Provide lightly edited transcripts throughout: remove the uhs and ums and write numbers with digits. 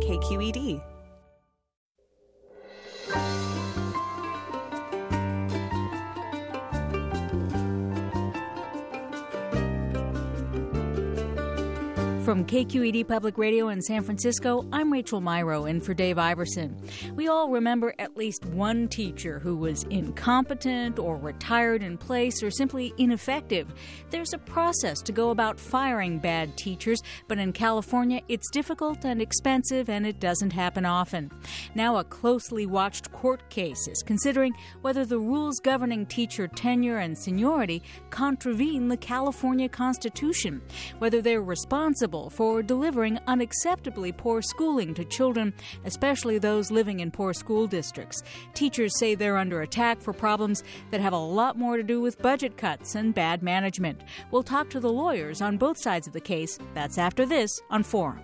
KQED. From KQED Public Radio in San Francisco, I'm Rachel Myrow in for Dave Iverson. We all remember at least one teacher who was incompetent or retired in place or simply ineffective. There's a process to go about firing bad teachers, but in California, it's difficult and expensive, and it doesn't happen often. Now a closely watched court case is considering whether the rules governing teacher tenure and seniority contravene the California Constitution, whether they're responsible for delivering unacceptably poor schooling to children, especially those living in poor school districts. Teachers say they're under attack for problems that have a lot more to do with budget cuts and bad management. We'll talk to the lawyers on both sides of the case. That's after this on Forum.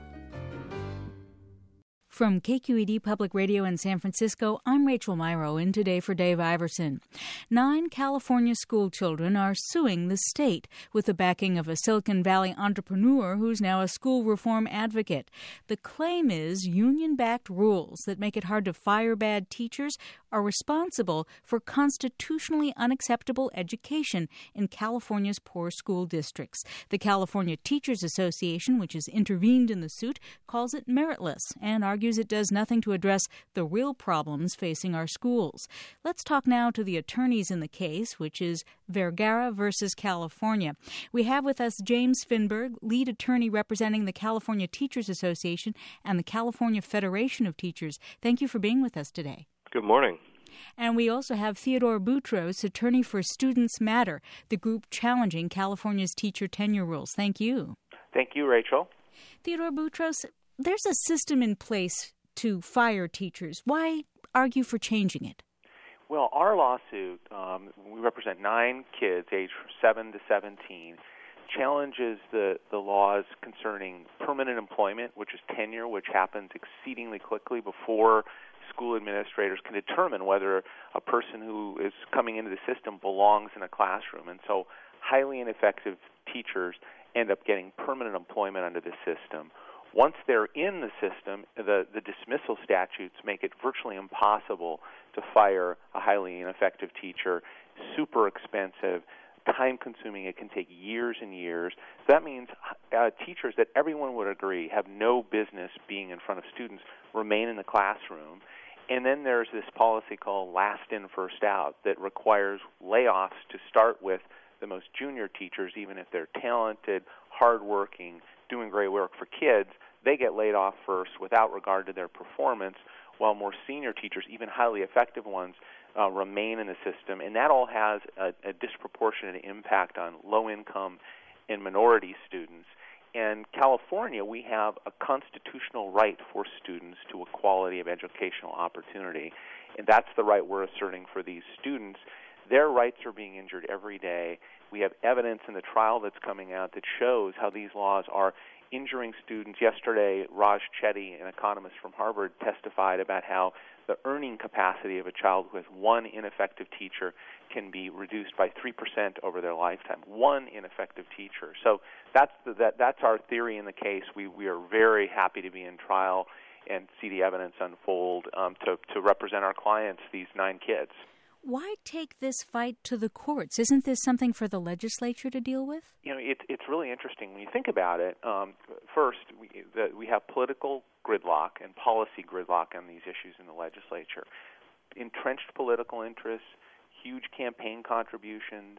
From KQED Public Radio in San Francisco, I'm Rachel Myrow in today for Dave Iverson. 9 California school children are suing the state with the backing of a Silicon Valley entrepreneur who's now a school reform advocate. The claim is union-backed rules that make it hard to fire bad teachers are responsible for constitutionally unacceptable education in California's poor school districts. The California Teachers Association, which has intervened in the suit, calls it meritless and argues it does nothing to address the real problems facing our schools. Let's talk now to the attorneys in the case, which is Vergara versus California. We have with us James Finberg, lead attorney representing the California Teachers Association and the California Federation of Teachers. Thank you for being with us today. Good morning. And we also have Theodore Boutros, attorney for Students Matter, the group challenging California's teacher tenure rules. Thank you. Thank you, Rachel. Theodore Boutros, there's a system in place to fire teachers. Why argue for changing it? Well, our lawsuit, we represent 9 kids aged 7 to 17, challenges the laws concerning permanent employment, which is tenure, which happens exceedingly quickly before school administrators can determine whether a person who is coming into the system belongs in a classroom. And so highly ineffective teachers end up getting permanent employment under the system. Once they're in the system, the dismissal statutes make it virtually impossible to fire a highly ineffective teacher, super expensive, time-consuming. It can take years and years. So that means teachers that everyone would agree have no business being in front of students remain in the classroom. And then there's this policy called last in, first out that requires layoffs to start with the most junior teachers, even if they're talented, hardworking, doing great work for kids. They get laid off first without regard to their performance, while more senior teachers, even highly effective ones, remain in the system. And that all has a disproportionate impact on low-income and minority students. In California, we have a constitutional right for students to equality of educational opportunity, and that's the right we're asserting for these students. Their rights are being injured every day. We have evidence in the trial that's coming out that shows how these laws are injuring students. Yesterday, Raj Chetty, an economist from Harvard, testified about how the earning capacity of a child with one ineffective teacher can be reduced by 3% over their lifetime. One ineffective teacher. So that's our theory in the case. We are very happy to be in trial and see the evidence unfold to represent our clients, these 9 kids. Why take this fight to the courts? Isn't this something for the legislature to deal with? You know, it's really interesting when you think about it. First, we have political gridlock and policy gridlock on these issues in the legislature. Entrenched political interests, huge campaign contributions,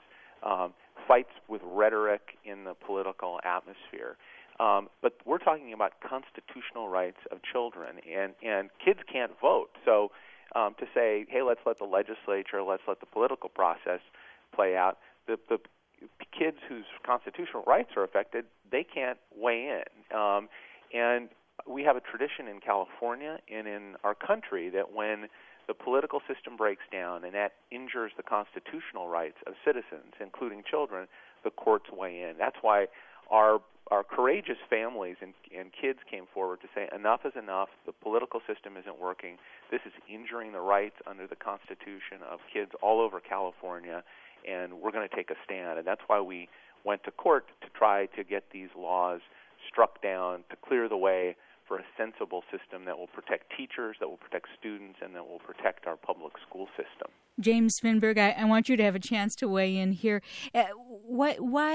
fights with rhetoric in the political atmosphere. But we're talking about constitutional rights of children, and kids can't vote. So to say, hey, let's let the legislature, let's let the political process play out, the kids whose constitutional rights are affected, they can't weigh in. And we have a tradition in California and in our country that when the political system breaks down and that injures the constitutional rights of citizens, including children, the courts weigh in. That's why our courageous families and kids came forward to say enough is enough. The political system isn't working. This is injuring the rights under the Constitution of kids all over California, and we're going to take a stand. And that's why we went to court to try to get these laws struck down to clear the way for a sensible system that will protect teachers, that will protect students, and that will protect our public school system. James Finberg, I want you to have a chance to weigh in here. What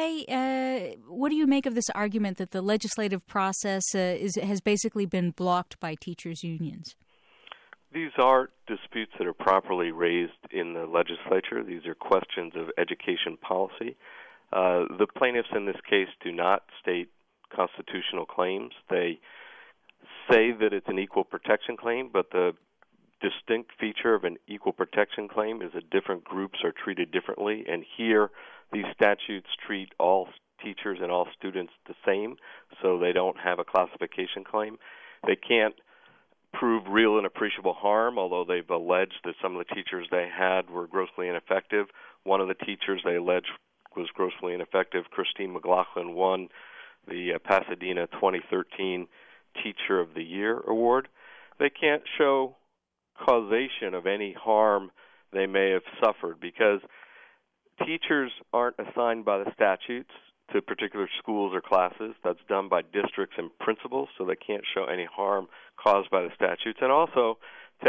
do you make of this argument that the legislative process has basically been blocked by teachers' unions? These are disputes that are properly raised in the legislature. These are questions of education policy. The plaintiffs in this case do not state constitutional claims. They say that it's an equal protection claim, but the distinct feature of an equal protection claim is that different groups are treated differently, and here these statutes treat all teachers and all students the same, so they don't have a classification claim. They can't prove real and appreciable harm, although they've alleged that some of the teachers they had were grossly ineffective. One of the teachers they alleged was grossly ineffective, Christine McLaughlin, won the Pasadena 2013 Teacher of the Year Award. They can't show causation of any harm they may have suffered because teachers aren't assigned by the statutes to particular schools or classes. That's done by districts and principals, so they can't show any harm caused by the statutes. And also,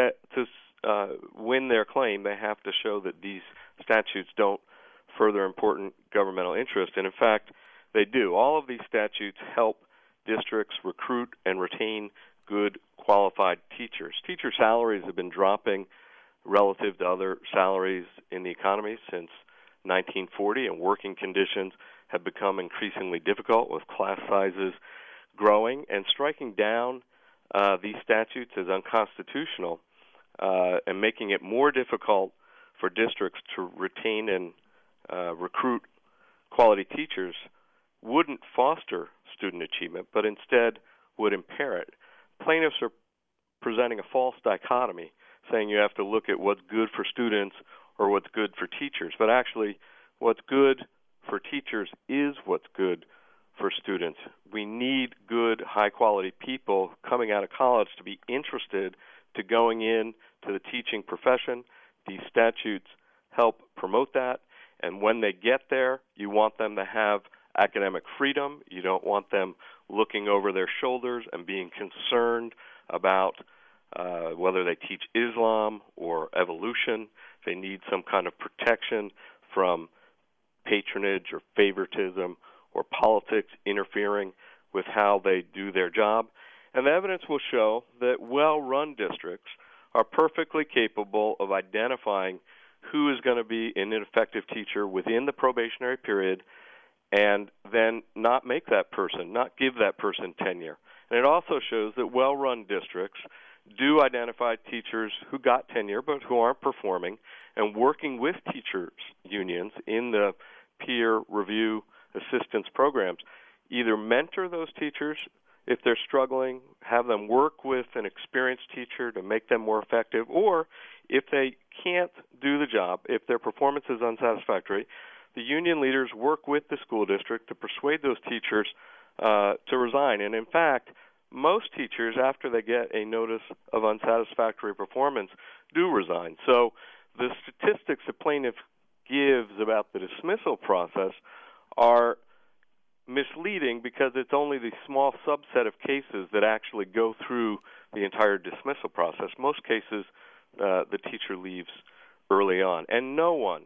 to win their claim, they have to show that these statutes don't further important governmental interest. And in fact, they do. All of these statutes help districts recruit and retain good, qualified teachers. Teacher salaries have been dropping relative to other salaries in the economy since 1940, and working conditions have become increasingly difficult with class sizes growing, and striking down these statutes as unconstitutional and making it more difficult for districts to retain and recruit quality teachers wouldn't foster student achievement, but instead would impair it. Plaintiffs are presenting a false dichotomy, saying you have to look at what's good for students or what's good for teachers, but actually what's good for teachers is what's good for students. We need good, high-quality people coming out of college to be interested to going in to the teaching profession. These statutes help promote that, and when they get there, you want them to have academic freedom. You don't want them looking over their shoulders and being concerned about whether they teach Islam or evolution. They need some kind of protection from patronage or favoritism or politics interfering with how they do their job. And the evidence will show that well-run districts are perfectly capable of identifying who is going to be an ineffective teacher within the probationary period and then not make that person, not give that person tenure. And it also shows that well-run districts do identify teachers who got tenure but who aren't performing, and working with teachers' unions in the peer review assistance programs, either mentor those teachers if they're struggling, have them work with an experienced teacher to make them more effective, or if they can't do the job, if their performance is unsatisfactory, the union leaders work with the school district to persuade those teachers to resign. And in fact, most teachers, after they get a notice of unsatisfactory performance, do resign. So the statistics the plaintiff gives about the dismissal process are misleading because it's only the small subset of cases that actually go through the entire dismissal process. Most cases, the teacher leaves early on. And no one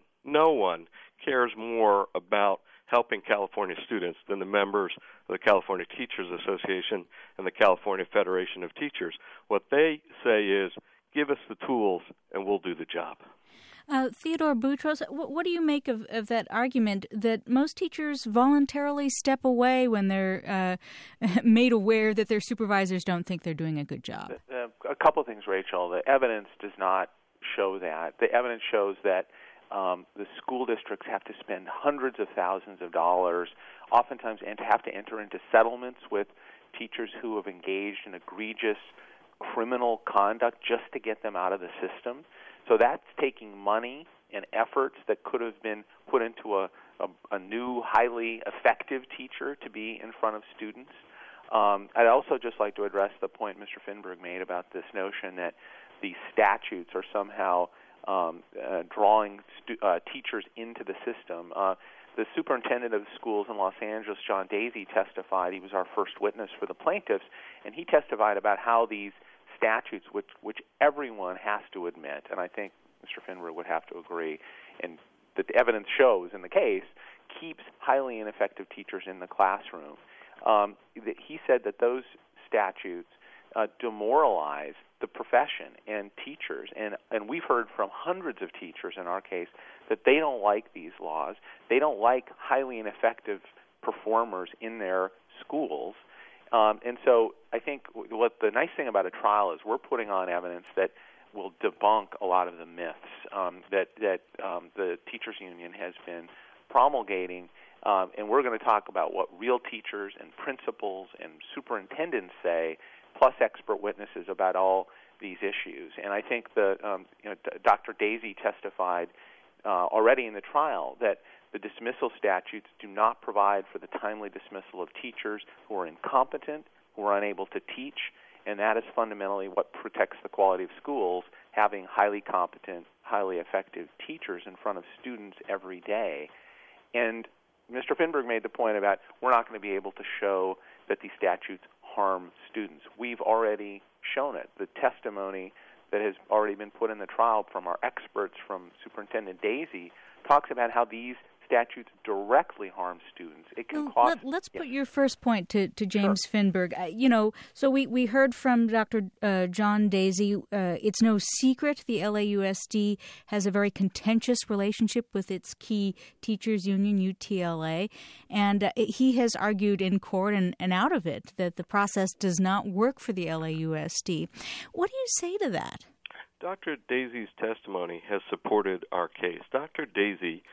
cares more about helping California students than the members of the California Teachers Association and the California Federation of Teachers. What they say is, give us the tools and we'll do the job. Theodore Boutros, what do you make of that argument that most teachers voluntarily step away when they're made aware that their supervisors don't think they're doing a good job? A couple of things, Rachel. The evidence does not show that. The evidence shows that the school districts have to spend hundreds of thousands of dollars, oftentimes, and have to enter into settlements with teachers who have engaged in egregious criminal conduct just to get them out of the system. So that's taking money and efforts that could have been put into a new, highly effective teacher to be in front of students. I'd also just like to address the point Mr. Finberg made about this notion that the statutes are somehow drawing teachers into the system. the superintendent of schools in Los Angeles, John Daisy, testified. He was our first witness for the plaintiffs, and he testified about how these statutes, which everyone has to admit, and I think Mr. Finberg would have to agree, and the evidence shows in the case, keeps highly ineffective teachers in the classroom. He said that those statutes demoralize the profession and teachers, and we've heard from hundreds of teachers in our case that they don't like these laws. They don't like highly ineffective performers in their schools. And so I think what the nice thing about a trial is we're putting on evidence that will debunk a lot of the myths that the teachers union has been promulgating, and we're going to talk about what real teachers and principals and superintendents say, plus expert witnesses about all these issues. And I think Dr. Daisy testified already in the trial that the dismissal statutes do not provide for the timely dismissal of teachers who are incompetent, who are unable to teach, and that is fundamentally what protects the quality of schools, having highly competent, highly effective teachers in front of students every day. And Mr. Finberg made the point about we're not going to be able to show that these statutes harm students. We've already shown it. The testimony that has already been put in the trial from our experts, from Superintendent Daisy, talks about how these statutes directly harm students. It can cost. Let's put your first point to James Finberg. So we heard from Dr. John Daisy. It's no secret the LAUSD has a very contentious relationship with its key teachers union, UTLA, and he has argued in court and out of it that the process does not work for the LAUSD. What do you say to that? Dr. Daisy's testimony has supported our case. Dr. Daisy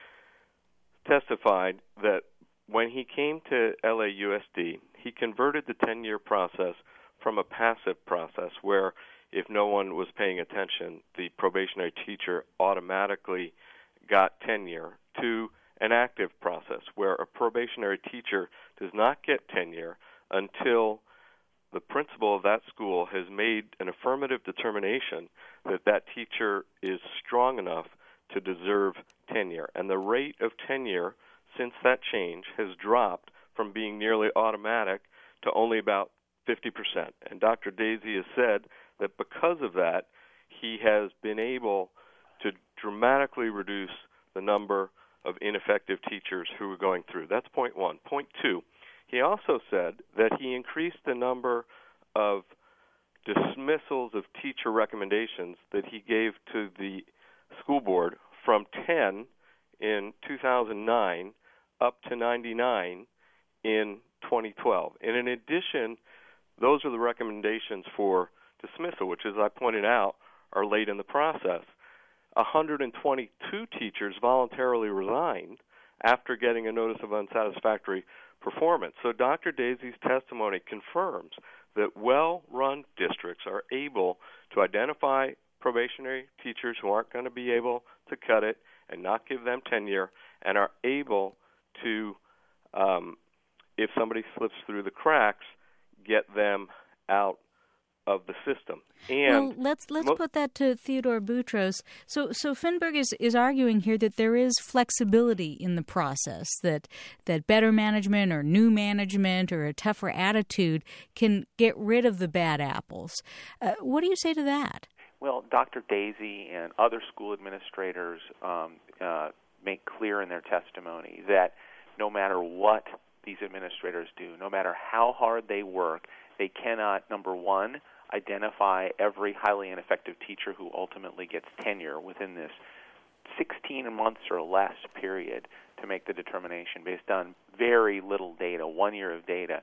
testified that when he came to LAUSD, he converted the 10-year process from a passive process where if no one was paying attention, the probationary teacher automatically got tenure, to an active process where a probationary teacher does not get tenure until the principal of that school has made an affirmative determination that that teacher is strong enough to deserve tenure. And the rate of tenure since that change has dropped from being nearly automatic to only about 50%. And Dr. Daisy has said that because of that, he has been able to dramatically reduce the number of ineffective teachers who are going through. That's point one. Point two, he also said that he increased the number of dismissals of teacher recommendations that he gave to the school board from 10 in 2009 up to 99 in 2012. And in addition, those are the recommendations for dismissal, which, as I pointed out, are late in the process. 122 teachers voluntarily resigned after getting a notice of unsatisfactory performance. So Dr. Daisy's testimony confirms that well-run districts are able to identify probationary teachers who aren't going to be able to cut it and not give them tenure, and are able to, if somebody slips through the cracks, get them out of the system. And let's put that to Theodore Boutros. So Finberg is arguing here that there is flexibility in the process, that better management or new management or a tougher attitude can get rid of the bad apples. What do you say to that? Well, Dr. Daisy and other school administrators make clear in their testimony that no matter what these administrators do, no matter how hard they work, they cannot, number one, identify every highly ineffective teacher who ultimately gets tenure within this 16 months or less period to make the determination based on very little data, 1 year of data.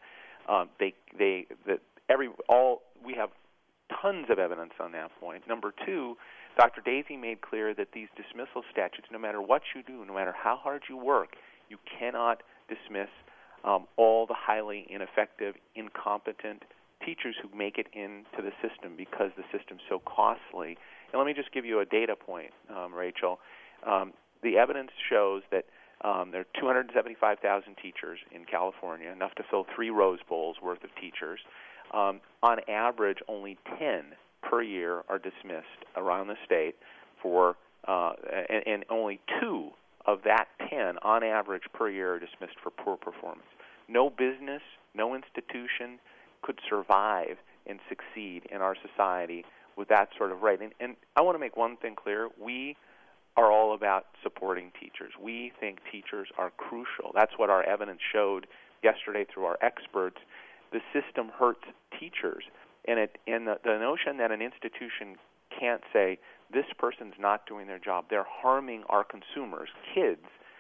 We have tons of evidence on that point. Number two, Dr. Daisy made clear that these dismissal statutes, no matter what you do, no matter how hard you work, you cannot dismiss all the highly ineffective, incompetent teachers who make it into the system because the system's so costly. And let me just give you a data point, Rachel. The evidence shows that there are 275,000 teachers in California, enough to fill 3 Rose Bowls worth of teachers. On average, only 10 per year are dismissed around the state for, and only 2 of that 10 on average per year are dismissed for poor performance. No business, no institution could survive and succeed in our society with that sort of rate. And I want to make one thing clear. We are all about supporting teachers. We think teachers are crucial. That's what our evidence showed yesterday through our experts. The system hurts teachers. And the notion that an institution can't say, this person's not doing their job, they're harming our consumers, kids,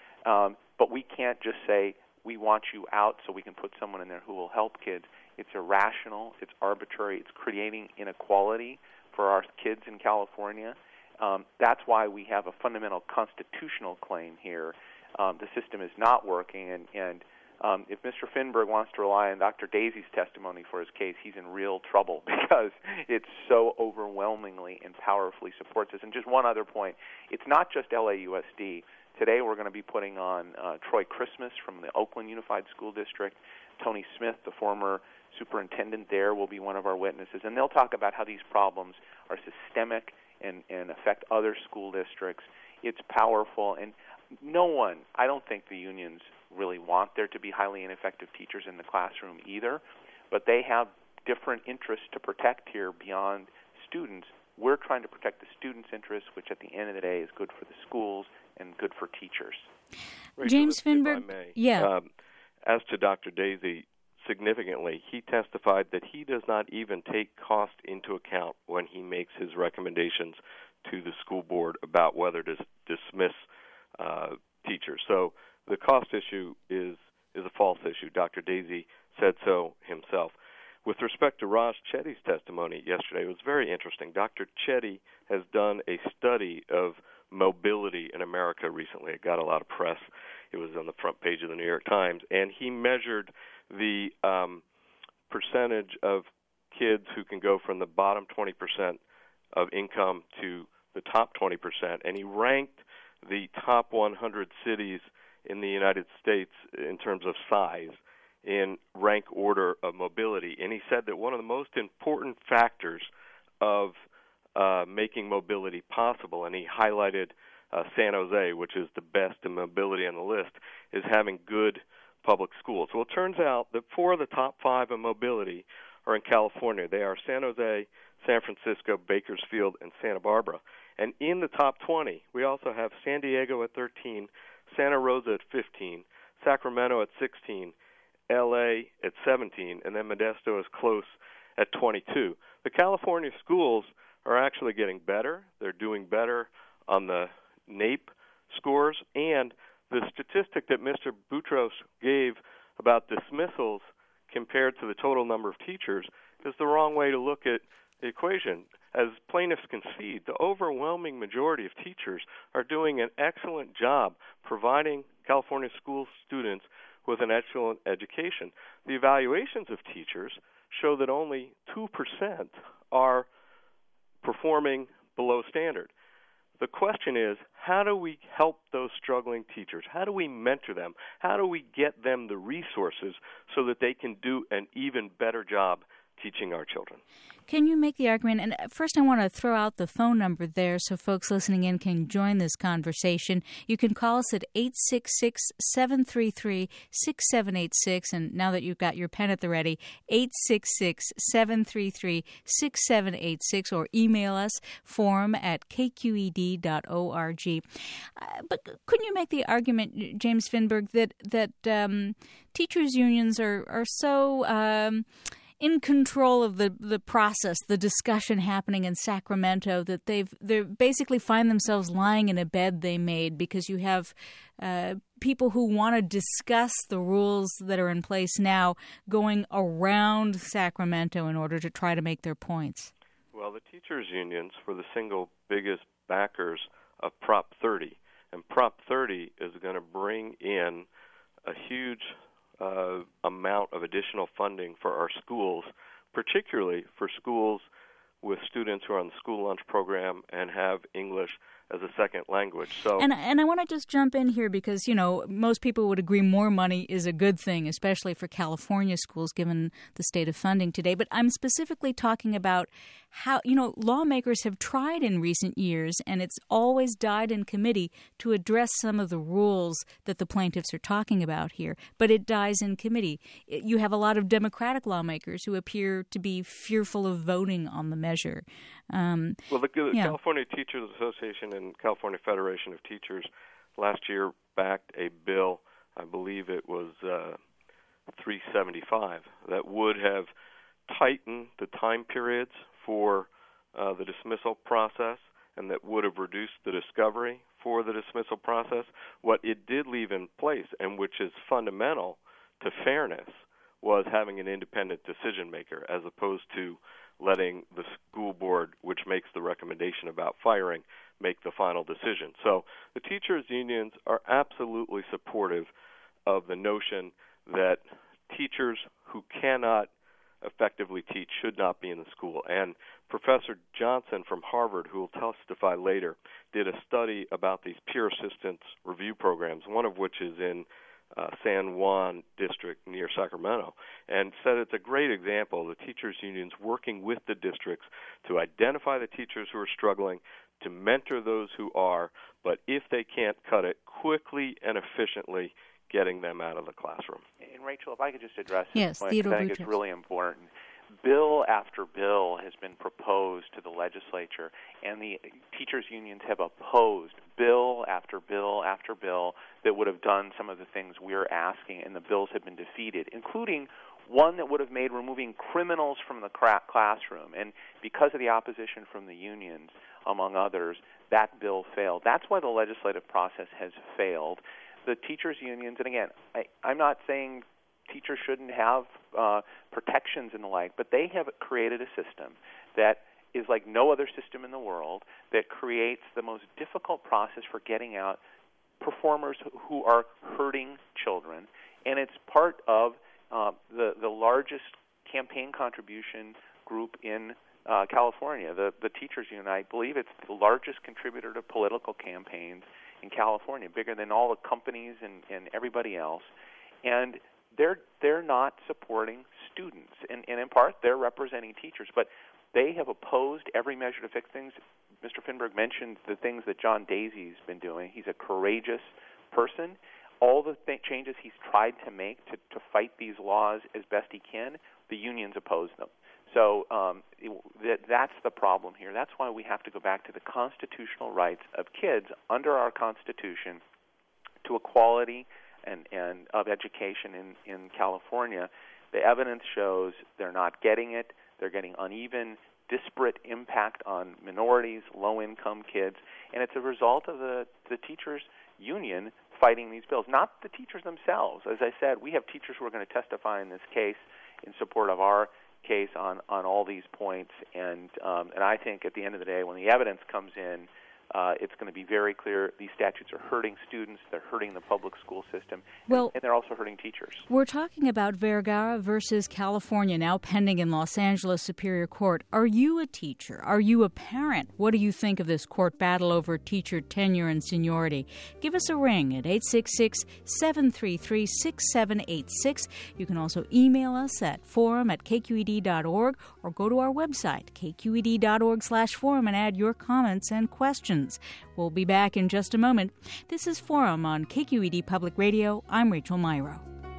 but we can't just say, we want you out so we can put someone in there who will help kids. It's irrational, it's arbitrary, it's creating inequality for our kids in California. That's why we have a fundamental constitutional claim here. The system is not working, and if Mr. Finberg wants to rely on Dr. Dazey's testimony for his case, he's in real trouble because it so overwhelmingly and powerfully supports us. And just one other point, it's not just LAUSD. Today we're going to be putting on Troy Christmas from the Oakland Unified School District. Tony Smith, the former superintendent there, will be one of our witnesses, and they'll talk about how these problems are systemic and affect other school districts. It's powerful, and no one, I don't think the unions really want there to be highly ineffective teachers in the classroom either, but they have different interests to protect here beyond students. We're trying to protect the students' interests, which at the end of the day is good for the schools and good for teachers. Rachel, James Finberg, if I may, yeah. As to Dr. Dazey, significantly, he testified that he does not even take cost into account when he makes his recommendations to the school board about whether to dismiss teachers. So the cost issue is a false issue. Dr. Dazey said so himself. With respect to Raj Chetty's testimony yesterday, it was very interesting. Dr. Chetty has done a study of mobility in America recently. It got a lot of press. It was on the front page of the New York Times, and he measured the percentage of kids who can go from the bottom 20% of income to the top 20%, and he ranked the top 100 cities in the United States in terms of size in rank order of mobility. And he said that one of the most important factors of making mobility possible, and he highlighted San Jose, which is the best in mobility on the list, is having good public schools. Well, it turns out that 4 of the top 5 in mobility are in California. They are San Jose, San Francisco, Bakersfield, and Santa Barbara. And in the top 20, we also have San Diego at 13, Santa Rosa at 15, Sacramento at 16, L.A. at 17, and then Modesto is close at 22. The California schools are actually getting better. They're doing better on the NAEP scores, and the statistic that Mr. Boutros gave about dismissals compared to the total number of teachers is the wrong way to look at the equation. As plaintiffs concede, the overwhelming majority of teachers are doing an excellent job providing California school students with an excellent education. The evaluations of teachers show that only 2% are performing below standard. The question is, how do we help those struggling teachers? How do we mentor them? How do we get them the resources so that they can do an even better job teaching our children? Can you make the argument, and first I want to throw out the phone number there so folks listening in can join this conversation. You can call us at 866-733-6786, and now that you've got your pen at the ready, 866-733-6786, or email us, forum@kqed.org. But couldn't you make the argument, James Finberg, that teachers' unions are so in control of the process, the discussion happening in Sacramento, that they basically find themselves lying in a bed they made because you have people who want to discuss the rules that are in place now going around Sacramento in order to try to make their points? Well, the teachers' unions were the single biggest backers of Prop 30, and Prop 30 is going to bring in a huge amount of additional funding for our schools, particularly for schools with students who are on the school lunch program and have English as a second language. So, and I want to just jump in here because, most people would agree more money is a good thing, especially for California schools, given the state of funding today. But I'm specifically talking about how, lawmakers have tried in recent years, and it's always died in committee, to address some of the rules that the plaintiffs are talking about here. But it dies in committee. You have a lot of Democratic lawmakers who appear to be fearful of voting on the measure. The California Teachers Association and California Federation of Teachers last year backed a bill, I believe it was 375, that would have tightened the time periods for the dismissal process, and that would have reduced the discovery for the dismissal process. What it did leave in place, and which is fundamental to fairness, was having an independent decision maker as opposed to letting the school board, which makes the recommendation about firing, make the final decision. So the teachers' unions are absolutely supportive of the notion that teachers who cannot effectively teach should not be in the school. And Professor Johnson from Harvard, who will testify later, did a study about these peer assistance review programs, one of which is in San Juan district near Sacramento, and said it's a great example of the teachers' unions working with the districts to identify the teachers who are struggling, to mentor those who are, but if they can't cut it, quickly and efficiently getting them out of the classroom. And Rachel, if I could just address this point, because I think it's really important. Bill after bill has been proposed to the legislature, and the teachers' unions have opposed bill after bill after bill that would have done some of the things we're asking, and the bills have been defeated, including one that would have made removing criminals from the classroom. And because of the opposition from the unions, among others, that bill failed. That's why the legislative process has failed. The teachers' unions, and again, I'm not saying teachers shouldn't have protections and the like, but they have created a system that is like no other system in the world, that creates the most difficult process for getting out performers who are hurting children, and it's part of the largest campaign contribution group in California. The teachers union, I believe it's the largest contributor to political campaigns in California, bigger than all the companies and everybody else. And they're not supporting students, and in part they're representing teachers, but they have opposed every measure to fix things. Mr. Finberg mentioned the things that John Daisy's been doing. He's a courageous person. All the changes he's tried to make to fight these laws as best he can, the unions oppose them. So that's the problem here. That's why we have to go back to the constitutional rights of kids under our Constitution to equality and of education in California. The evidence shows they're not getting it. They're getting uneven, disparate impact on minorities, low-income kids, and it's a result of the teachers' union fighting these bills, not the teachers themselves. As I said, we have teachers who are going to testify in this case in support of our case on all these points, and I think at the end of the day, when the evidence comes in, it's going to be very clear these statutes are hurting students, they're hurting the public school system, and they're also hurting teachers. We're talking about Vergara versus California, now pending in Los Angeles Superior Court. Are you a teacher? Are you a parent? What do you think of this court battle over teacher tenure and seniority? Give us a ring at 866-733-6786. You can also email us at forum@kqed.org or go to our website, kqed.org/forum, and add your comments and questions. We'll be back in just a moment. This is Forum on KQED Public Radio. I'm Rachel Myrow.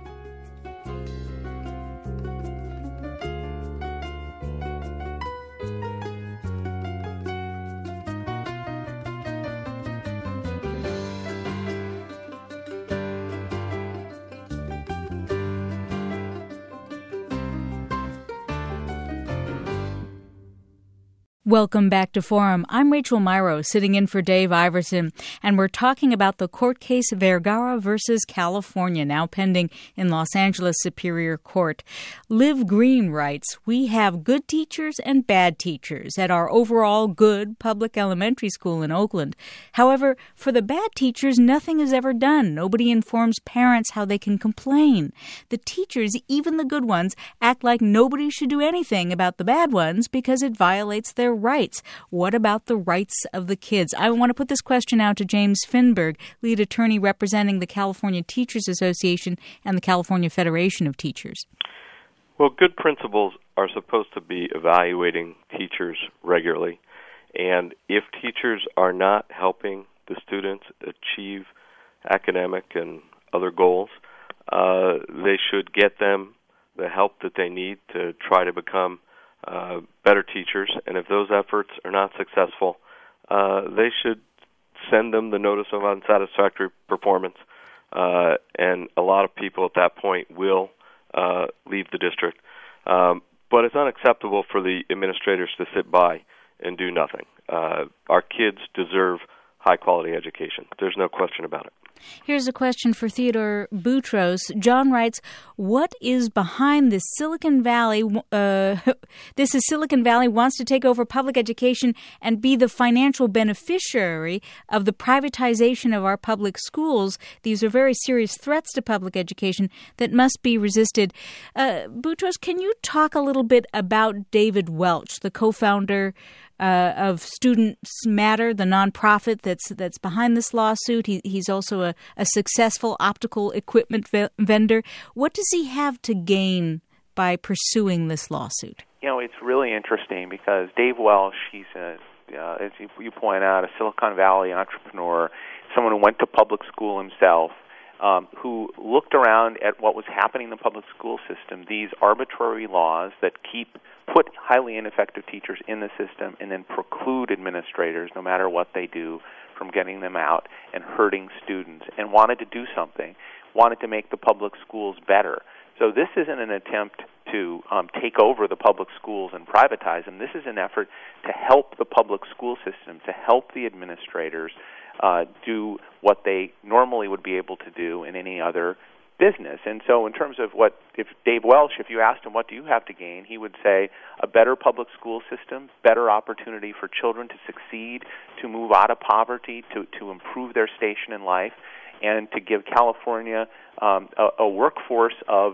Welcome back to Forum. I'm Rachel Myrow, sitting in for Dave Iverson, and we're talking about the court case Vergara versus California, now pending in Los Angeles Superior Court. Liv Green writes, "We have good teachers and bad teachers at our overall good public elementary school in Oakland. However, for the bad teachers, nothing is ever done. Nobody informs parents how they can complain. The teachers, even the good ones, act like nobody should do anything about the bad ones because it violates their rights. What about the rights of the kids? I want to put this question out to James Finberg, lead attorney representing the California Teachers Association and the California Federation of Teachers. Well, good principals are supposed to be evaluating teachers regularly. And if teachers are not helping the students achieve academic and other goals, they should get them the help that they need to try to become better teachers. And if those efforts are not successful, they should send them the notice of unsatisfactory performance. And a lot of people at that point will leave the district. But it's unacceptable for the administrators to sit by and do nothing. Our kids deserve high-quality education. There's no question about it. Here's a question for Theodore Boutros. John writes, what is behind this? Silicon Valley wants to take over public education and be the financial beneficiary of the privatization of our public schools. These are very serious threats to public education that must be resisted. Boutros, can you talk a little bit about David Welch, the co-founder of Students Matter, the nonprofit that's behind this lawsuit? He's also a successful optical equipment vendor. What does he have to gain by pursuing this lawsuit? You know, it's really interesting because Dave Welch, he's as you point out, a Silicon Valley entrepreneur, someone who went to public school himself, who looked around at what was happening in the public school system, these arbitrary laws that put highly ineffective teachers in the system and then preclude administrators, no matter what they do, from getting them out and hurting students, and wanted to do something, wanted to make the public schools better. So this isn't an attempt to take over the public schools and privatize them. This is an effort to help the public school system, to help the administrators do what they normally would be able to do in any other business. And so in terms of if Dave Welch, if you asked him what do you have to gain, he would say a better public school system, better opportunity for children to succeed, to move out of poverty, to improve their station in life, and to give California a workforce of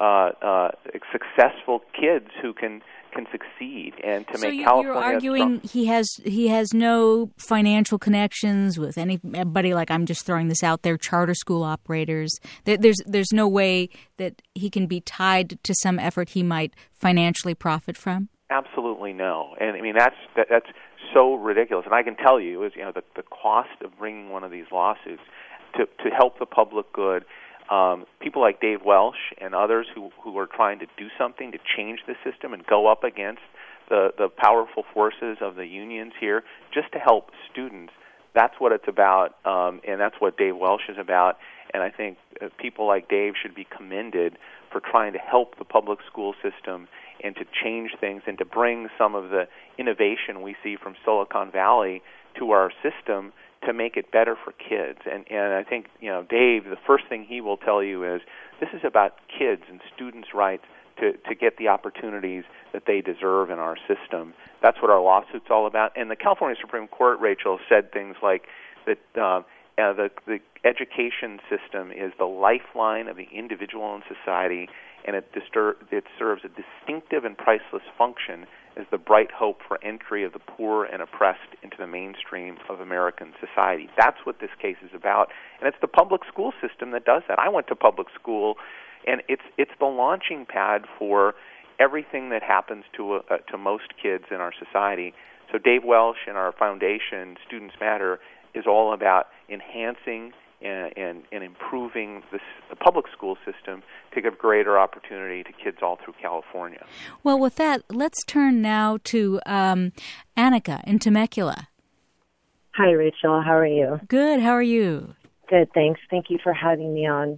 successful kids who can succeed, and to make California. So you're arguing he has no financial connections with anybody, like, I'm just throwing this out there, charter school operators. There's no way that he can be tied to some effort he might financially profit from? Absolutely no. And I mean that's so ridiculous. And I can tell you, the cost of bringing one of these lawsuits to help the public good. People like Dave Welch and others who are trying to do something to change the system and go up against the powerful forces of the unions here just to help students. That's what it's about, and that's what Dave Welch is about. And I think people like Dave should be commended for trying to help the public school system and to change things and to bring some of the innovation we see from Silicon Valley to our system to make it better for kids. And I think, Dave, the first thing he will tell you is this is about kids and students' rights to get the opportunities that they deserve in our system. That's what our lawsuit's all about. And the California Supreme Court, Rachel, said things like that the education system is the lifeline of the individual in society, and it serves a distinctive and priceless function as the bright hope for entry of the poor and oppressed into the mainstream of American society. That's what this case is about, and it's the public school system that does that. I went to public school, and it's the launching pad for everything that happens to most kids in our society. So Dave Welch and our foundation, Students Matter, is all about enhancing and improving the public school system to give greater opportunity to kids all through California. Well, with that, let's turn now to Annika in Temecula. Hi, Rachel. How are you? Good. How are you? Good, thanks. Thank you for having me on.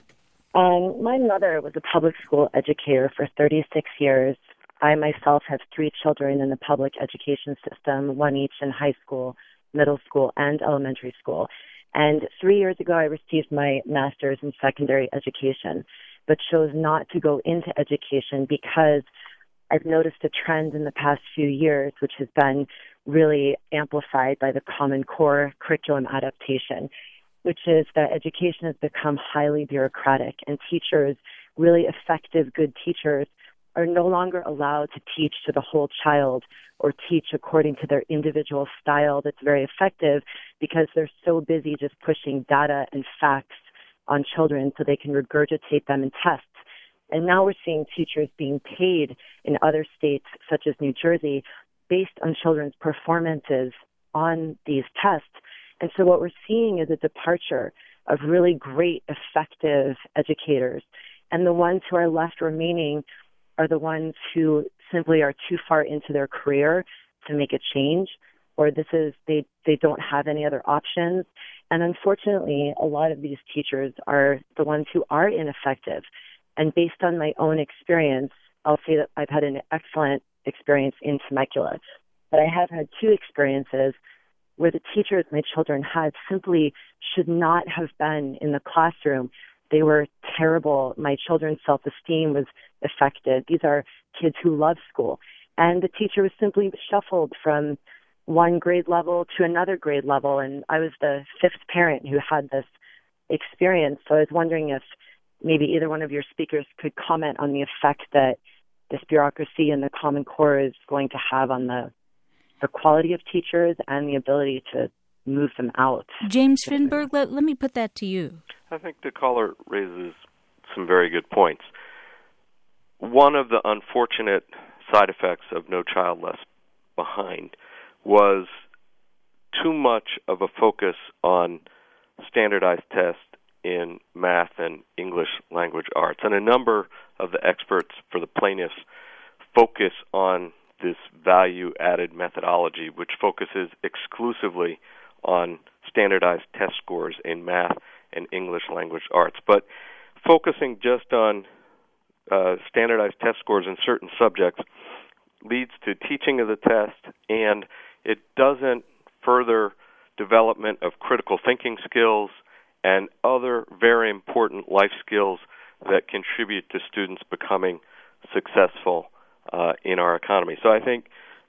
My mother was a public school educator for 36 years. I myself have 3 children in the public education system, 1 each in high school, middle school, and elementary school. And 3 years ago, I received my master's in secondary education, but chose not to go into education because I've noticed a trend in the past few years, which has been really amplified by the Common Core curriculum adaptation, which is that education has become highly bureaucratic, and teachers, really effective, good teachers, are no longer allowed to teach to the whole child or teach according to their individual style that's very effective because they're so busy just pushing data and facts on children so they can regurgitate them in tests. And now we're seeing teachers being paid in other states, such as New Jersey, based on children's performances on these tests. And so what we're seeing is a departure of really great, effective educators. And the ones who are left remaining are the ones who simply are too far into their career to make a change, or they don't have any other options. And unfortunately, a lot of these teachers are the ones who are ineffective. And based on my own experience, I'll say that I've had an excellent experience in Temecula. But I have had two experiences where the teachers my children had simply should not have been in the classroom. They were terrible. My children's self-esteem was affected. These are kids who love school. And the teacher was simply shuffled from one grade level to another grade level. And I was the fifth parent who had this experience. So I was wondering if maybe either one of your speakers could comment on the effect that this bureaucracy and the Common Core is going to have on the quality of teachers and the ability to move them out. James Finberg, let me put that to you. I think the caller raises some very good points. One of the unfortunate side effects of No Child Left Behind was too much of a focus on standardized tests in math and English language arts. And a number of the experts for the plaintiffs focus on this value-added methodology, which focuses exclusively on standardized test scores in math and English language arts. But focusing just on standardized test scores in certain subjects leads to teaching of the test, and it doesn't further development of critical thinking skills and other very important life skills that contribute to students becoming successful in our economy. So I think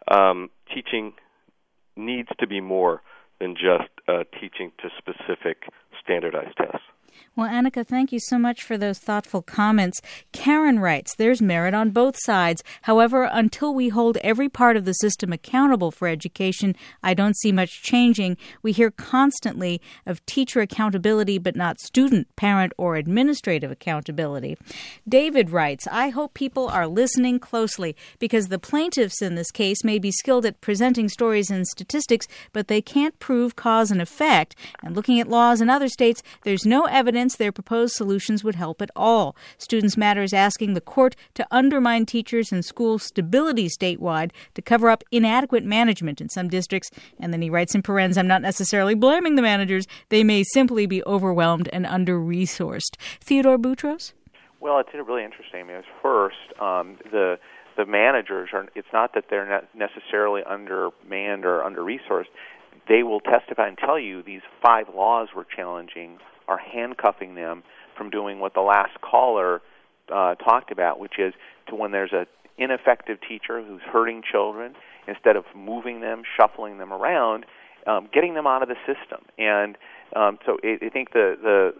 teaching needs to be more than just teaching to specific standardized tests. Well, Annika, thank you so much for those thoughtful comments. Karen writes, there's merit on both sides. However, until we hold every part of the system accountable for education, I don't see much changing. We hear constantly of teacher accountability, but not student, parent, or administrative accountability. David writes, I hope people are listening closely because the plaintiffs in this case may be skilled at presenting stories and statistics, but they can't prove cause and effect. And looking at laws in other states, there's no evidence their proposed solutions would help at all. Students Matter is asking the court to undermine teachers and school stability statewide to cover up inadequate management in some districts. And then he writes in parentheses, I'm not necessarily blaming the managers. They may simply be overwhelmed and under-resourced. Theodore Boutros? Well, it's really interesting. First, the managers it's not that they're not necessarily undermanned or under-resourced. They will testify and tell you these 5 laws we're challenging are handcuffing them from doing what the last caller talked about, which is to when there's an ineffective teacher who's hurting children, instead of moving them, shuffling them around, getting them out of the system. And so I think the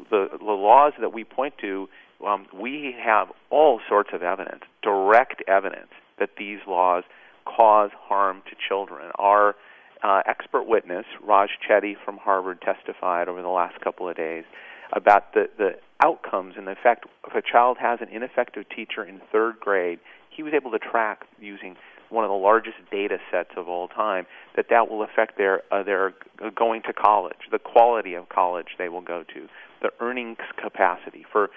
laws that we point to, we have all sorts of evidence, direct evidence, that these laws cause harm to children. Our expert witness, Raj Chetty from Harvard, testified over the last couple of days about the outcomes and the effect. If a child has an ineffective teacher in 3rd grade, he was able to track using one of the largest data sets of all time that will affect their going to college, the quality of college they will go to, the earning capacity for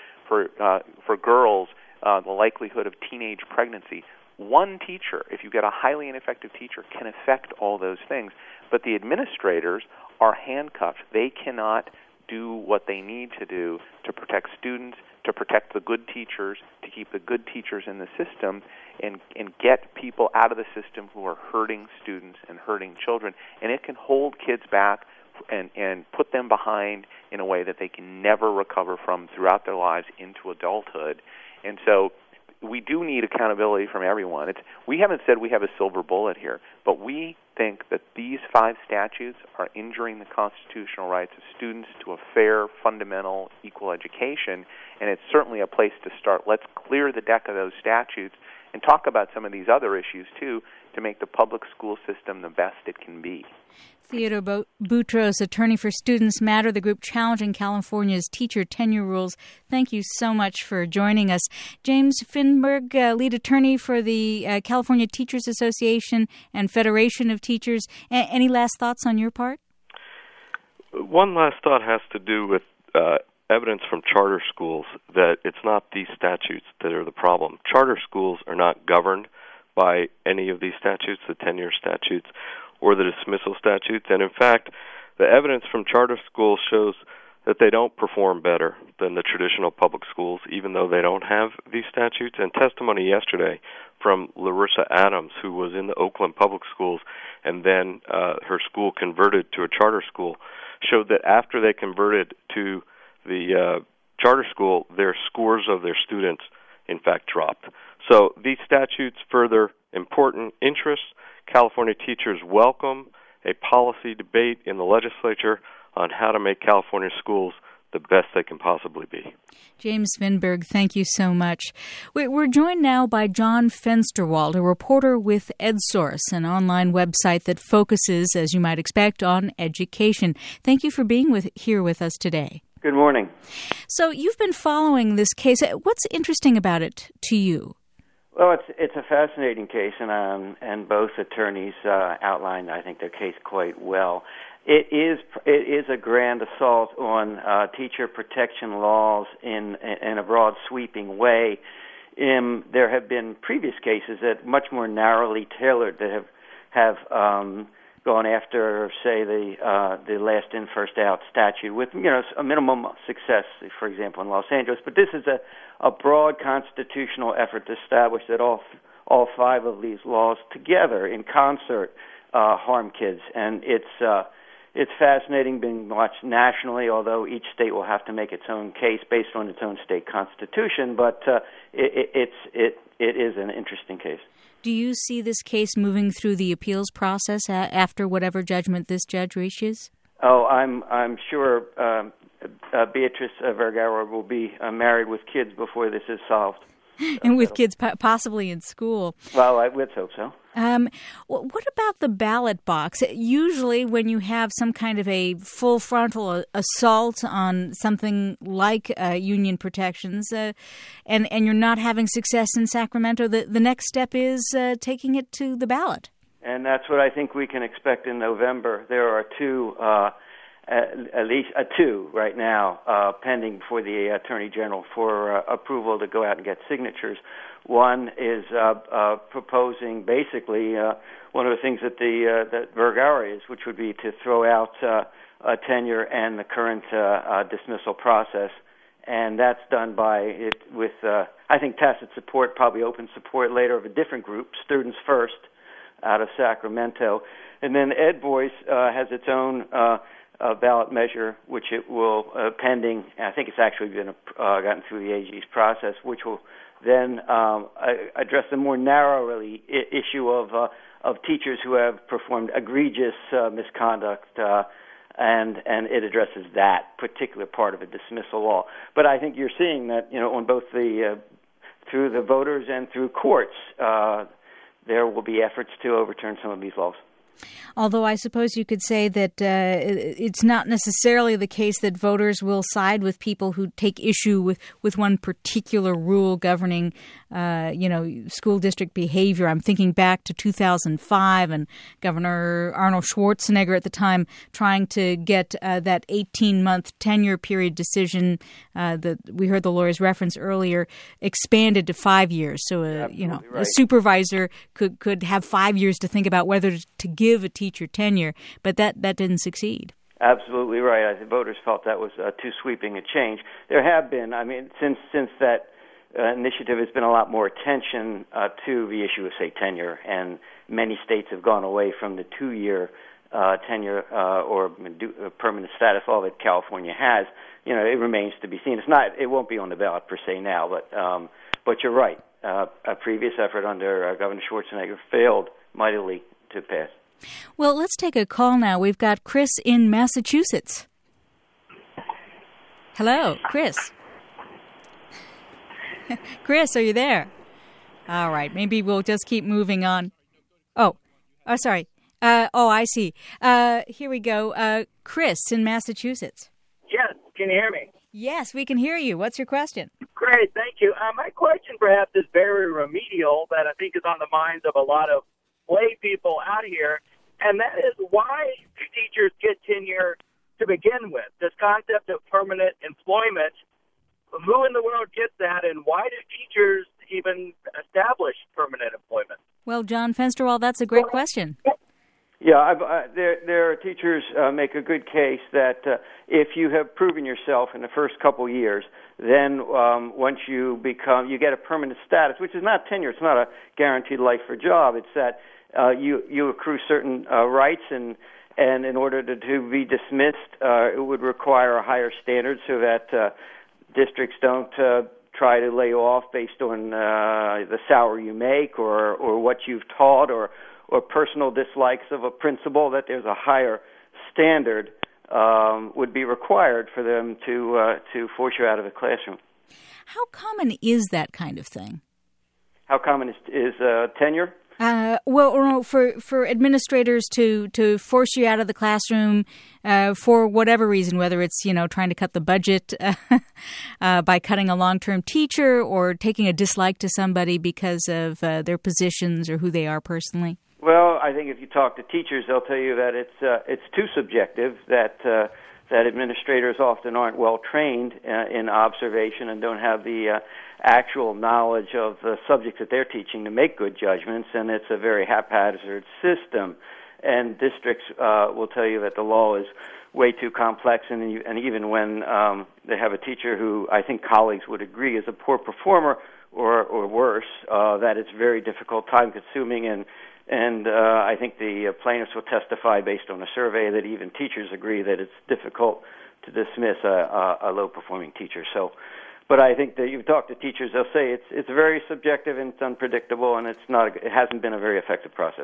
girls, the likelihood of teenage pregnancy. One teacher, if you get a highly ineffective teacher, can affect all those things. But the administrators are handcuffed. They cannot do what they need to do to protect students, to protect the good teachers, to keep the good teachers in the system, and get people out of the system who are hurting students and hurting children. And it can hold kids back and put them behind in a way that they can never recover from throughout their lives into adulthood. And so we do need accountability from everyone. We haven't said we have a silver bullet here, but we think that these 5 statutes are injuring the constitutional rights of students to a fair, fundamental, equal education, and it's certainly a place to start. Let's clear the deck of those statutes and talk about some of these other issues, too, to make the public school system the best it can be. Theodore Boutros, attorney for Students Matter, the group challenging California's teacher tenure rules. Thank you so much for joining us. James Finberg, lead attorney for the California Teachers Association and Federation of Teachers. Any last thoughts on your part? One last thought has to do with evidence from charter schools that it's not these statutes that are the problem. Charter schools are not governed by any of these statutes, the tenure statutes, or the dismissal statutes. And in fact, the evidence from charter schools shows that they don't perform better than the traditional public schools, even though they don't have these statutes. And testimony yesterday from Larissa Adams, who was in the Oakland public schools, and then her school converted to a charter school, showed that after they converted to the charter school, their scores of their students, in fact, dropped. So these statutes further important interests. California teachers welcome a policy debate in the legislature on how to make California schools the best they can possibly be. James Finberg, thank you so much. We're joined now by John Fensterwald, a reporter with EdSource, an online website that focuses, as you might expect, on education. Thank you for being here with us today. Good morning. So you've been following this case. What's interesting about it to you? Well, it's a fascinating case, and both attorneys outlined, I think, their case quite well. It is a grand assault on teacher protection laws in a broad, sweeping way. There have been previous cases that much more narrowly tailored that have gone after, say, the last in, first out statute with a minimum success, for example, in Los Angeles. But this is a broad constitutional effort to establish that all 5 of these laws together in concert harm kids, and it's fascinating being watched nationally, although each state will have to make its own case based on its own state constitution. But it is an interesting case. Do you see this case moving through the appeals process after whatever judgment this judge reaches? Oh, I'm sure Beatrice Vergara will be married with kids before this is solved. And with kids possibly in school. Well, I would hope so. What about the ballot box? Usually when you have some kind of a full frontal assault on something like union protections and you're not having success in Sacramento, the next step is taking it to the ballot. And that's what I think we can expect in November. There are at least two right now pending before the Attorney General for approval to go out and get signatures. One is proposing basically one of the things that that Vergara is, which would be to throw out tenure and the current dismissal process, and that's done with I think tacit support, probably open support later of a different group, Students First, out of Sacramento, and then Ed Voice has its own ballot measure, which it will pending. I think it's actually been gotten through the AG's process, which will then address the more narrowly issue of teachers who have performed egregious misconduct, and it addresses that particular part of a dismissal law. But I think you're seeing that on both through the voters and through courts, there will be efforts to overturn some of these laws. Although I suppose you could say that it's not necessarily the case that voters will side with people who take issue with one particular rule governing, school district behavior. I'm thinking back to 2005 and Governor Arnold Schwarzenegger at the time trying to get that 18-month tenure period decision that we heard the lawyers reference earlier expanded to 5 years. So, right. A supervisor could have 5 years to think about whether to give a teacher tenure, but that didn't succeed. Absolutely right. I think voters felt that was too sweeping a change. There have been, since that initiative, has been a lot more attention to the issue of, say, tenure, and many states have gone away from the 2-year tenure or permanent status law that California has. It remains to be seen. It won't be on the ballot per se now, but you're right. A previous effort under Governor Schwarzenegger failed mightily to pass. Well, let's take a call now. We've got Chris in Massachusetts. Hello, Chris. Chris, are you there? All right, maybe we'll just keep moving on. Oh, sorry. I see. Here we go. Chris in Massachusetts. Yes, can you hear me? Yes, we can hear you. What's your question? Great, thank you. My question perhaps is very remedial that I think is on the minds of a lot of lay people out here, and that is why do teachers get tenure to begin with? This concept of permanent employment, who in the world gets that, and why do teachers even establish permanent employment? Well, John Fensterwald, that's a great question. Yeah, there are teachers make a good case that if you have proven yourself in the first couple years, then once you get a permanent status, which is not tenure, it's not a guaranteed life for job. It's that you accrue certain rights, and in order to be dismissed, it would require a higher standard so that districts don't try to lay you off based on the salary you make or what you've taught or personal dislikes of a principal, that there's a higher standard would be required for them to force you out of the classroom. How common is that kind of thing? How common is tenure? For administrators to force you out of the classroom for whatever reason, whether it's trying to cut the budget by cutting a long-term teacher or taking a dislike to somebody because of their positions or who they are personally. Well, I think if you talk to teachers, they'll tell you that it's too subjective, that administrators often aren't well trained in observation and don't have the actual knowledge of the subjects that they're teaching to make good judgments, and it's a very haphazard system. And districts will tell you that the law is way too complex, and even when they have a teacher who I think colleagues would agree is a poor performer or worse, that it's very difficult, time-consuming, and I think the plaintiffs will testify based on a survey that even teachers agree that it's difficult to dismiss a low-performing teacher. So, but I think that you've talked to teachers, they'll say it's very subjective and it's unpredictable, and it hasn't been a very effective process.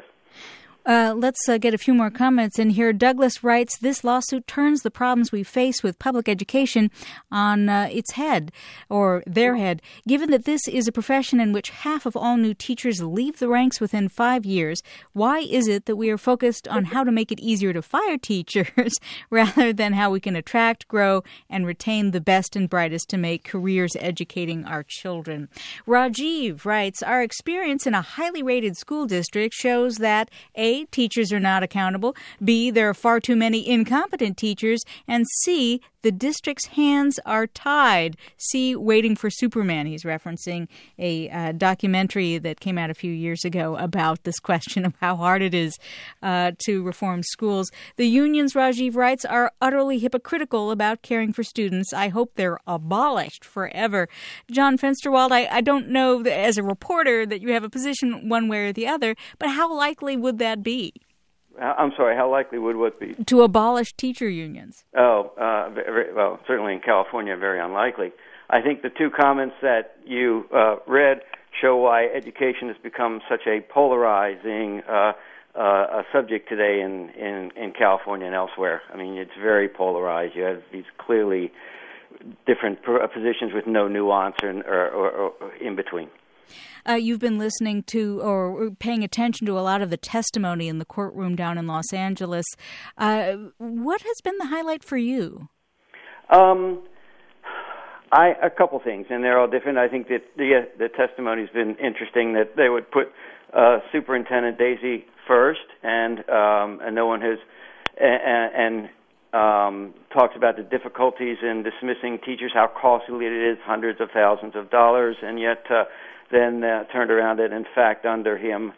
Let's get a few more comments in here. Douglas writes, this lawsuit turns the problems we face with public education on its head, or their head. Given that this is a profession in which half of all new teachers leave the ranks within 5 years, why is it that we are focused on how to make it easier to fire teachers rather than how we can attract, grow, and retain the best and brightest to make careers educating our children? Rajiv writes, our experience in a highly rated school district shows that A, teachers are not accountable, B, there are far too many incompetent teachers, and C, the district's hands are tied. C, Waiting for Superman. He's referencing a documentary that came out a few years ago about this question of how hard it is to reform schools. The unions, Rajiv writes, are utterly hypocritical about caring for students. I hope they're abolished forever. John Fensterwald, I don't know as a reporter that you have a position one way or the other, but how likely would that be? I'm sorry, how likely would what be? To abolish teacher unions. Well, certainly in California, very unlikely. I think the two comments that you read show why education has become such a polarizing a subject today in California and elsewhere. I mean, it's very polarized. You have these clearly different positions with no nuance or in between. You've been listening to or paying attention to a lot of the testimony in the courtroom down in Los Angeles. What has been the highlight for you? A couple things, and they're all different. I think that the testimony's been interesting, that they would put Superintendent Daisy first, and no one has, and talks about the difficulties in dismissing teachers, how costly it is, hundreds of thousands of dollars, and yet then turned around and in fact under him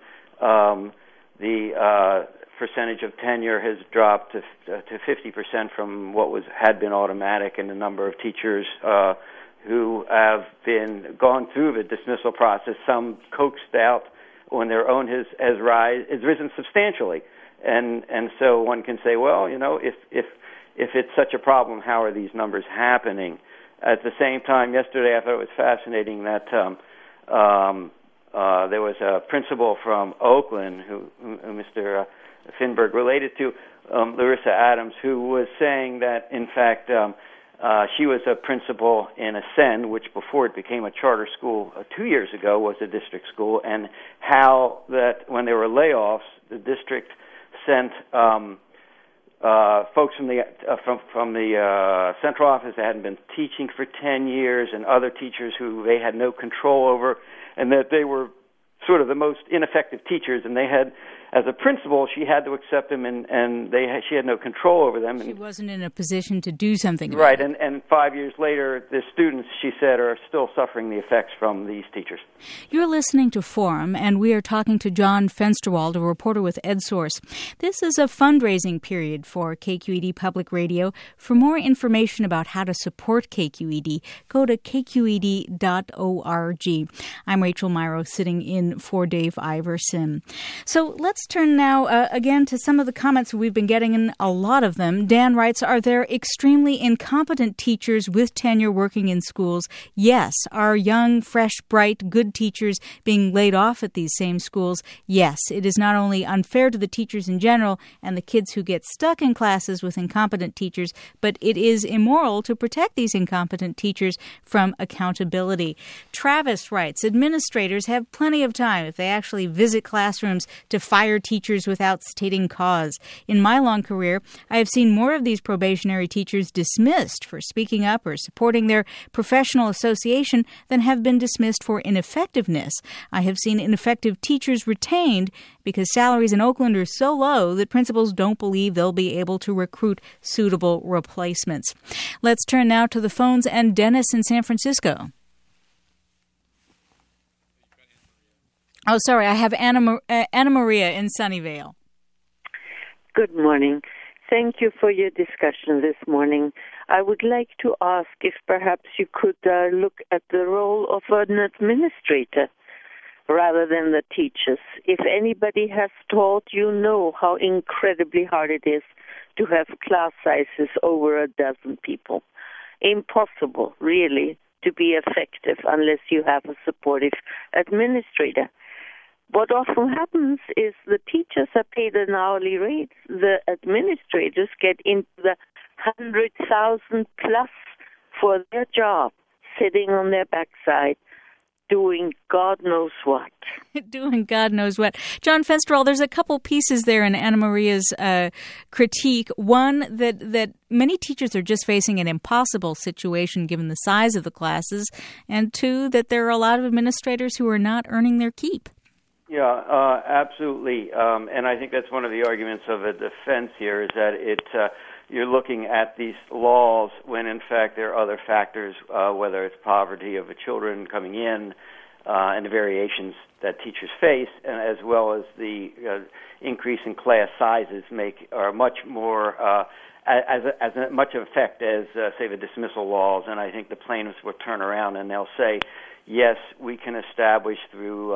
the percentage of tenure has dropped to 50% from what had been automatic, and the number of teachers who have gone through the dismissal process, some coaxed out on their own, has risen substantially, and so one can say, well, if it's such a problem, how are these numbers happening? At the same time, yesterday I thought it was fascinating that there was a principal from Oakland who Mr. Finberg related to, Larissa Adams, who was saying that, in fact, she was a principal in Ascend, which before it became a charter school 2 years ago was a district school, and how that when there were layoffs, the district sent folks from the central office that hadn't been teaching for 10 years and other teachers who they had no control over, and that they were sort of the most ineffective teachers, and they had, as a principal, she had to accept them, and she had no control over them. She wasn't in a position to do something. Right, and 5 years later, the students, she said, are still suffering the effects from these teachers. You're listening to Forum, and we are talking to John Fensterwald, a reporter with EdSource. This is a fundraising period for KQED Public Radio. For more information about how to support KQED, go to kqed.org. I'm Rachel Myrow, sitting in for Dave Iverson. So let's turn now again to some of the comments we've been getting, and a lot of them. Dan writes, are there extremely incompetent teachers with tenure working in schools? Yes. Are young, fresh, bright, good teachers being laid off at these same schools? Yes. It is not only unfair to the teachers in general and the kids who get stuck in classes with incompetent teachers, but it is immoral to protect these incompetent teachers from accountability. Travis writes, administrators have plenty of time if they actually visit classrooms to fire teachers without stating cause. In my long career, I have seen more of these probationary teachers dismissed for speaking up or supporting their professional association than have been dismissed for ineffectiveness. I have seen ineffective teachers retained because salaries in Oakland are so low that principals don't believe they'll be able to recruit suitable replacements. Let's turn now to the phones and Dennis in San Francisco. Oh, sorry, I have Anna Maria in Sunnyvale. Good morning. Thank you for your discussion this morning. I would like to ask if perhaps you could look at the role of an administrator rather than the teachers. If anybody has taught, you know how incredibly hard it is to have class sizes over a dozen people. Impossible, really, to be effective unless you have a supportive administrator. What often happens is the teachers are paid an hourly rate. The administrators get into the 100,000 plus for their job, sitting on their backside, doing God knows what. Doing God knows what. John Fensterwald, there's a couple pieces there in Anna Maria's critique. One, that many teachers are just facing an impossible situation given the size of the classes. And two, that there are a lot of administrators who are not earning their keep. Yeah, absolutely. And I think that's one of the arguments of a defense here is that you're looking at these laws when, in fact, there are other factors, whether it's poverty of the children coming in and the variations that teachers face, and as well as the increase in class sizes are much more as much of effect as, say, the dismissal laws. And I think the plaintiffs will turn around and they'll say, yes, we can establish through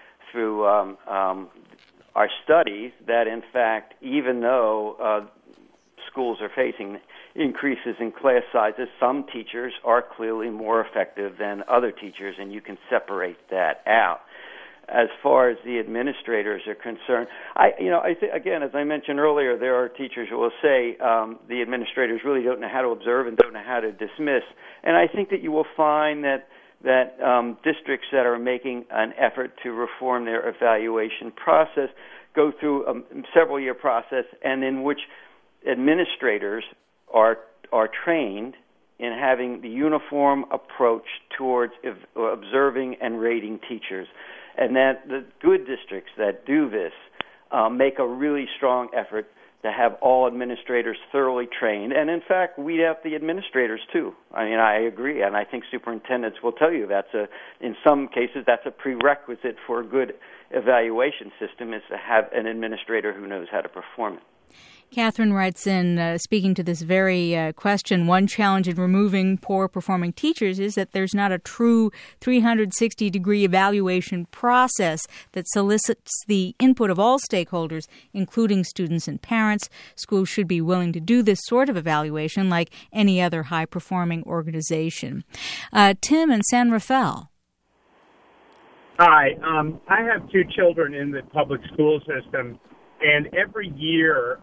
our studies that, in fact, even though schools are facing increases in class sizes, some teachers are clearly more effective than other teachers, and you can separate that out. As far as the administrators are concerned, I think, again, as I mentioned earlier, there are teachers who will say the administrators really don't know how to observe and don't know how to dismiss, and I think that you will find that districts that are making an effort to reform their evaluation process go through a several-year process, and in which administrators are trained in having the uniform approach towards observing and rating teachers, and that the good districts that do this make a really strong effort to have all administrators thoroughly trained, and in fact, weed out the administrators too. I mean, I agree, and I think superintendents will tell you in some cases that's a prerequisite for a good evaluation system is to have an administrator who knows how to perform it. Catherine writes in, speaking to this very question, one challenge in removing poor-performing teachers is that there's not a true 360-degree evaluation process that solicits the input of all stakeholders, including students and parents. Schools should be willing to do this sort of evaluation like any other high-performing organization. Tim in San Rafael. Hi. I have two children in the public school system, and every year,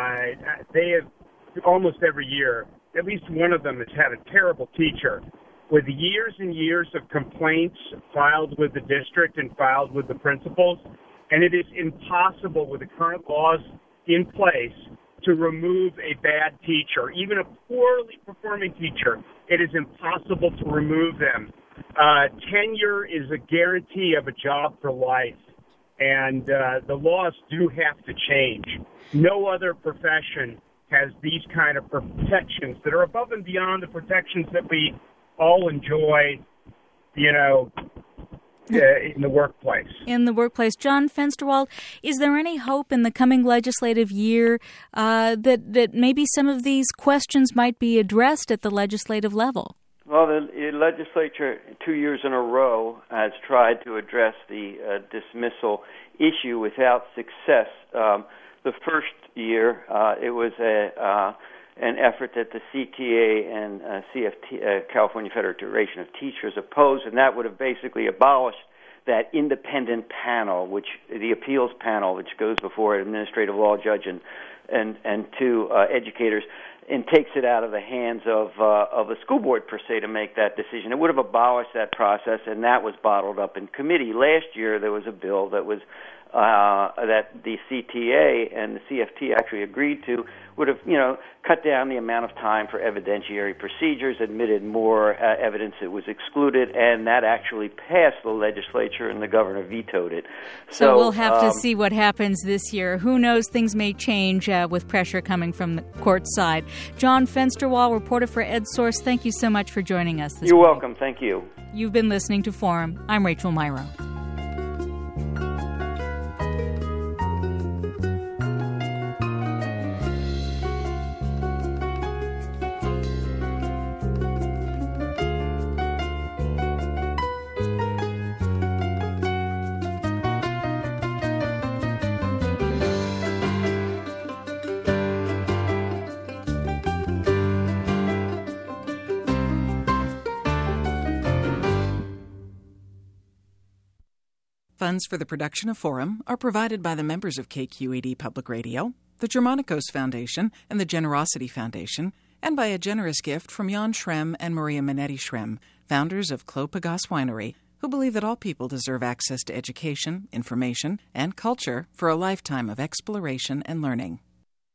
almost every year, at least one of them has had a terrible teacher with years and years of complaints filed with the district and filed with the principals, and it is impossible with the current laws in place to remove a bad teacher, even a poorly performing teacher. It is impossible to remove them. Tenure is a guarantee of a job for life, and the laws do have to change. No other profession has these kind of protections that are above and beyond the protections that we all enjoy, in the workplace. In the workplace. John Fensterwald, is there any hope in the coming legislative year that maybe some of these questions might be addressed at the legislative level? Well, the legislature 2 years in a row has tried to address the dismissal issue without success. The first year, it was an effort that the CTA and CFT, California Federation of Teachers, opposed, and that would have basically abolished that independent panel, which the appeals panel, which goes before an administrative law judge and two educators, and takes it out of the hands of the school board per se to make that decision. It would have abolished that process, and that was bottled up in committee. Last year, there was a bill that was that the CTA and the CFT actually agreed to, would have, cut down the amount of time for evidentiary procedures, admitted more evidence that was excluded, and that actually passed the legislature, and the governor vetoed it. So we'll have to see what happens this year. Who knows? Things may change with pressure coming from the court side. John Fensterwald, reporter for EdSource, thank you so much for joining us this You're morning. welcome. Thank you. You've been listening to Forum. I'm Rachel Myrow. Funds for the production of Forum are provided by the members of KQED Public Radio, the Germanicos Foundation, and the Generosity Foundation, and by a generous gift from Jan Schrem and Maria Minetti Schrem, founders of Clos Pegase Winery, who believe that all people deserve access to education, information, and culture for a lifetime of exploration and learning.